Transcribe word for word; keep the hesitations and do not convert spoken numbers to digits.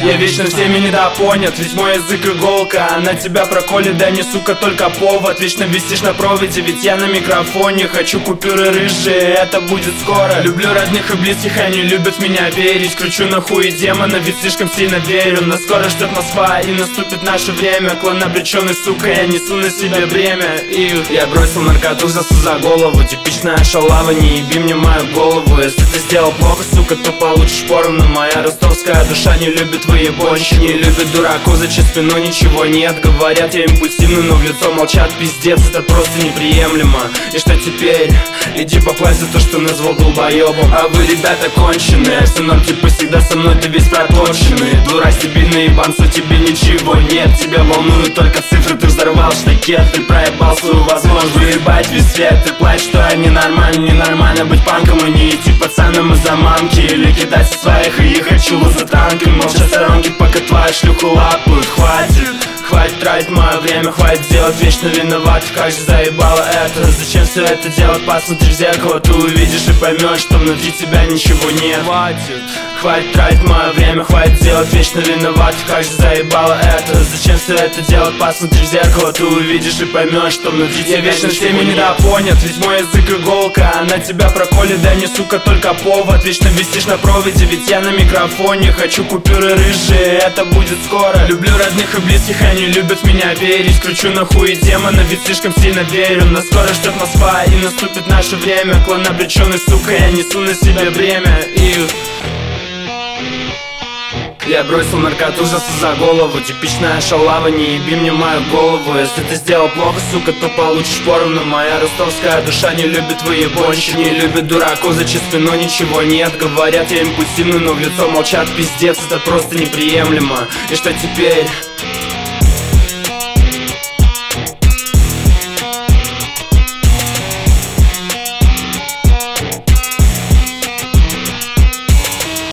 Я вечно всеми недопонят, ведь мой язык иголка. Она тебя проколет, да не, сука, только повод. Вечно висишь на проводе, ведь я на микрофоне. Хочу купюры рыжие, это будет скоро. Люблю родных и близких, они любят меня верить. Кручу на хуй демона, ведь слишком сильно верю. Нас скоро ждет Москва и наступит наше время. Клан обреченный, сука, я несу на себе бремя. И я бросил наркоту, взялся за голову. Типичная шалава, не еби мне мою голову. Если ты сделал плохо, сука, то получишь поровну. Моя ростовская душа не любит выебонщик, не любит дураков, за чью спину ничего нет. Говорят, я импульсивный, но в лицо молчат, пиздец, это просто неприемлемо. И что теперь? Иди поплачь за то, что назвал долбоебом. А вы, ребята, конченые, все норм, типа всегда со мной, ты весь проторченный. Дурак себе наебанцу, тебе ничего нет. Тебя волнуют только цифры, ты взорвал штакет. Ты проебал свою возможность выебать весь свет. Ты плачешь, что я ненормально, ненормально быть панком и не идти пацанам из-за мамки. Или кидать со своих и ехать чулу за танком. Молча сторонки, пока твоя шлюху лапают. Хватит, хватит тратить мое время, хватит делать вечно виноват. Как же заебало это, зачем все это делать? Посмотри в зеркало, ты увидишь и поймешь, что внутри тебя ничего нет. Хватит, хватит тратить мое время, хватит делать вечно виноват. Как же заебало это, зачем все это делать? Посмотри в зеркало, ты увидишь и поймешь, что внутри тебя вечно всеми недопонят, ведь мой язык иголка. Она тебя проколет, да не, сука, только повод. Вечно висишь на проводе, ведь я на микрофоне. Хочу купюры рыжие, это будет скоро. Люблю родных и близких, они любят меня верить. Кручу на хуй демона, ведь слишком сильно верю. Нас скоро ждет Москва и наступит наше время. Клан обреченный, сука, я несу на себе бремя. И я бросил наркоту, взялся за голову. Типичная шалава, не еби мне мою голову. Если ты сделал плохо, сука, то получишь поровну. Моя ростовская душа не любит выебонщик, не любит дураков, за чью спину ничего нет. Говорят, я импульсивный, но в лицо молчат, пиздец, это просто неприемлемо. И что теперь?